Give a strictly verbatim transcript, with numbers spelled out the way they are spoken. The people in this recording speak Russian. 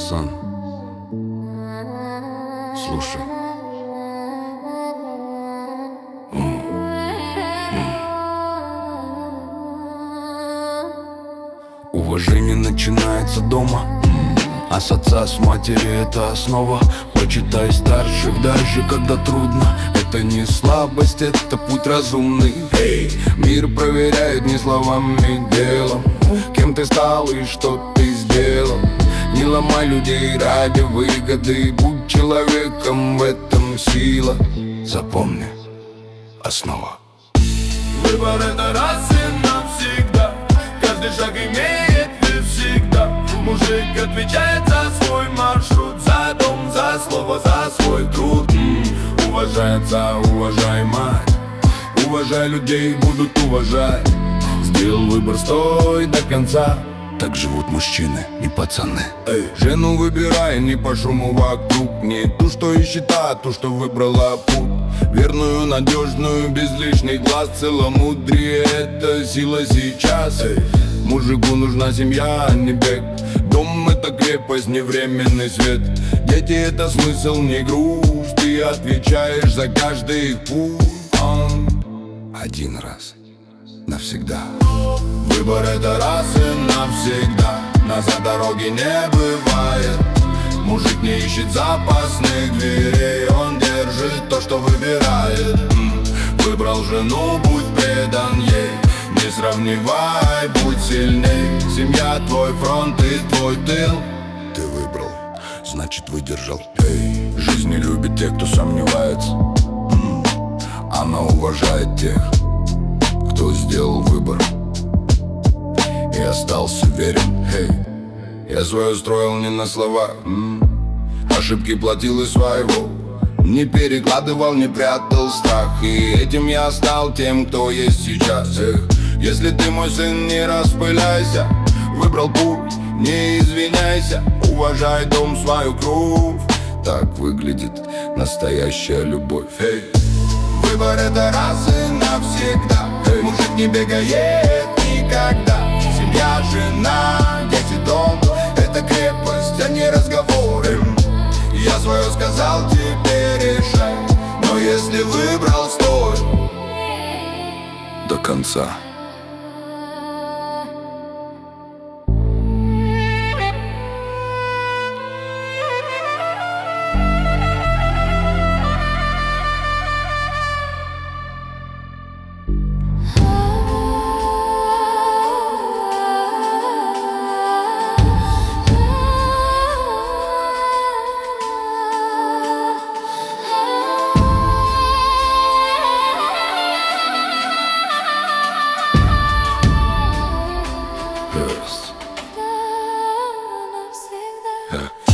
пацан, слушай. Уважение начинается дома, а с отца, с матери это основа. Почитай старших, даже когда трудно. Это не слабость, это путь разумный. Эй, мир проверяет не словами, делом. Кем ты стал и что ты сделал. Не ломай людей ради выгоды. Будь человеком, в этом сила. Запомни, основа. Выбор — это раз и навсегда. Каждый шаг имеет вес всегда. Мужик отвечает за свой маршрут, за дом, за слово, за свой труд. М-м, уважай отца, уважай мать. Уважай людей, будут уважать. Сделал выбор, стой до конца. Так живут мужчины и пацаны. Эй, жену выбирай не по шуму вокруг. Не ту, что ищет, а ту, что выбрала путь. Верную, надежную, без лишних глаз. Целомудрие — это сила сейчас. Эй, мужику нужна семья, а не бег. Дом — это крепость, не временный свет. Дети — это смысл, не грусть. Ты отвечаешь за каждый их путь. Один раз, навсегда. Выбор — это раз и навсегда. Назад дороги не бывает. Мужик не ищет запасных дверей. Он держит то, что выбирает. М-м, выбрал жену, будь предан ей. Не сравнивай, будь сильней. Семья — твой фронт и твой тыл. Ты выбрал, значит выдержал. Эй, жизнь не любит тех, кто сомневается. М-м, она уважает тех, кто сделал выбор и остался верен. Эй, я свое строил не на словах. М-м, ошибки платил из своего. Не перекладывал, не прятал страх. И этим я стал тем, кто есть сейчас. Эх, если ты мой сын, не распыляйся. Выбрал путь, не извиняйся. Уважай дом, свою кровь. Так выглядит настоящая любовь. Эй, выбор — это раз и навсегда. Эй, мужик не бегает никогда. Семья, жена, дети, дом — это крепость, а не разговоры. Я свое сказал, теперь решай. Но если выбрал, стой До конца. Yeah.